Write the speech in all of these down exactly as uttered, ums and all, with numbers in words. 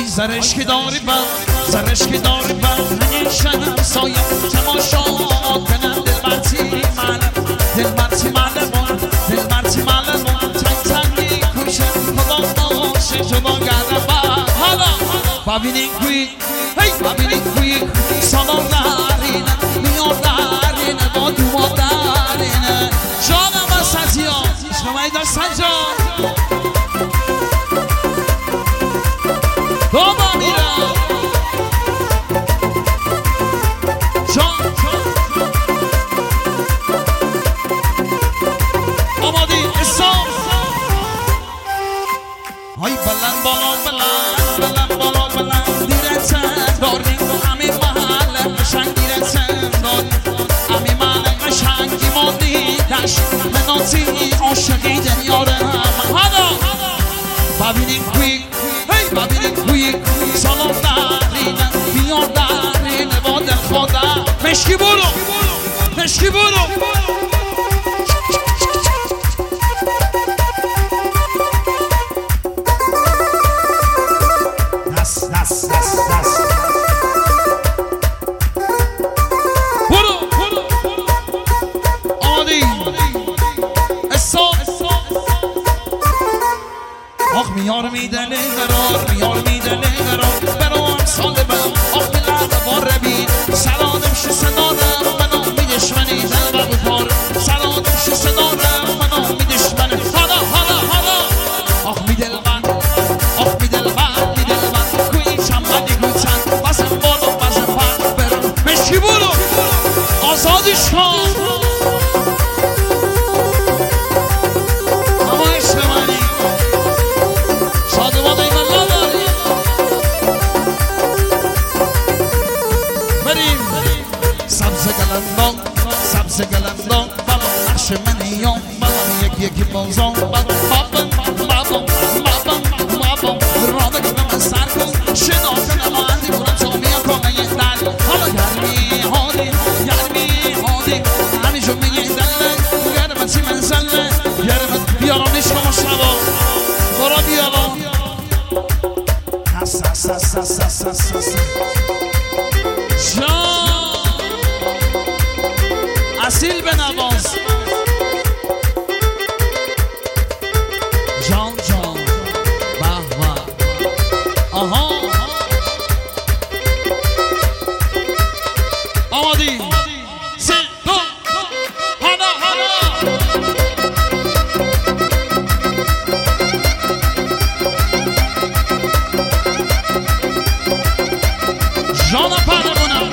زرش که داری بر زرش که داری بر همیشنم سایم تماشا کنم دل مرتی معلم دل مرتی معلم دل مرتی معلم تنگ تنگی کوشه خدا آشه جدا گردم حالا ببینین کوی هی ببینین کوی سالار دارینه میار دارینه با دوما دارینه جانم سزیا شمایی داشت سنجا بابا میرم جان آمادی اسلام های بلند بالا بلند بلند بالا بلند دیرتن داریم همین محل قشنگ دیرتن داریم همین محل قشنگی ماندی دشت مناتی عاشقی دنیاره هم حالا ببینیم کوی ببینید کوی سلام دارینه بیار دارینه با دل خدا مشکی برو مشکی برو دست دست دست دست برو برو آمادی اصاب آخ میار میدنه قرار میار میدنه قرار برام سال برام آخ بلند بار بین سلامم شو صدارم منو میدشمنی دل و بکار سلامم شو صدارم منو میدشمنی حالا حالا حالا آخ میدل من آخ میدل من میدل من کوی چمبدی گوچن بازم بالا بازم پر برام مشکی برو آزادش کن سبز گلندان بالا نقش منیان بالا یکی یکی بازان بالا بابم بابم بابم بابم راده که من سر کن شنا کنم آندی بودم جامعه کنه یه دل حالا گرمی هادی گرمی هادی همیشون میگه دل گرمتی من زله گرمت بیارم نیشم شبا برا بیارم هست هست هست هست هست هست هست جان اصیل به نواز جان جان به به آها آمادی سه دو حالا حالا جان پرمونم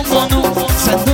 بانو زنده